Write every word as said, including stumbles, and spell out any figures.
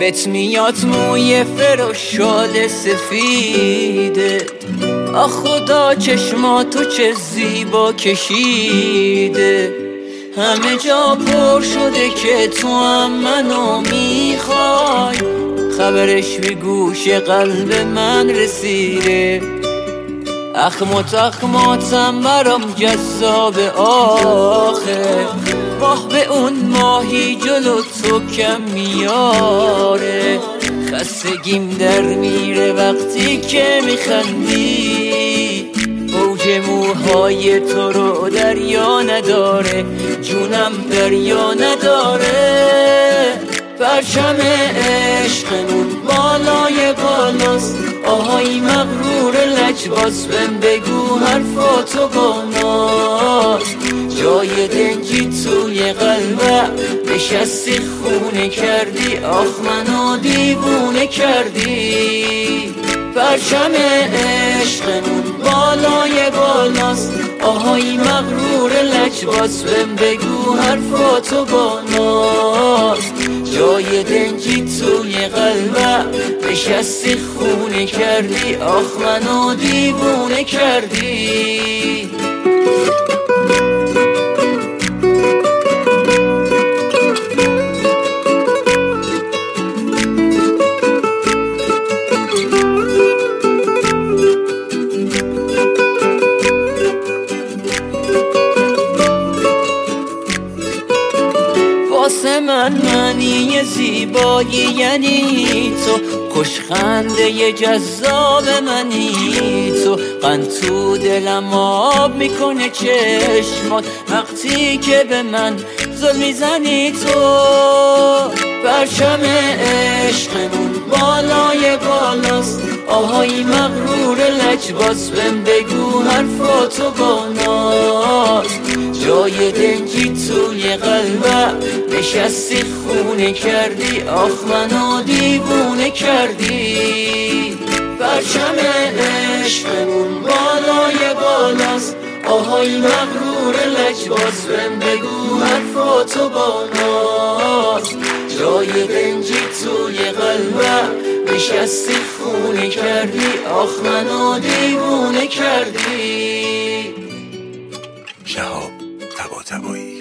دلت میاد موی فراشال سفیده، آخ خدا چشماتو چه زیبا کشیده. همه جا پر شده که تو هم منو میخوای، خبرش به گوش قلب من رسیده. اخمات اخماتم برام جذاب آخه، واه به اون ماهی جلو تو کم میاره. خستگیم در میره وقتی که میخندی، موج موهای تو رو دریا نداره، جونم دریا نداره. پرچم عشقمون بالای بالاست، آهای مغرور لجباس، بهم بگو حرفاتو با ناز. جای دنجی توی قلبم نشستی خونه کردی، آخ منو دیوونه کردی. پرچم عشقمون بالای بالاست، آهای مغرور لجباس، بهم بگو حرفاتو با ناز. جای دنجی توی قلبم نشستی خونه کردی، آخ منو دیوونه کردی. واسه من معنی زیبایی یعنی تو، خوشخنده جذاب منی تو. قند تو دلم آب میکنه چشمات وقتی که به من زل میزنی تو. پرچم عشقمون بالای بالاست، آهای مغرور لجباس، بهم بگو حرفاتو با ناز. جای دنجی توی قلبم نشستی خونه کردی، آخ منو دیوونه کردی. پرچم عشقمون بالای بالاست، آهای مغرور لجباس، بهم بگو حرفاتو با ناز. جای دنجی توی قلبم نشستی خونه کردی، آخ منو دیوونه کردی. شهاب طباطبایی.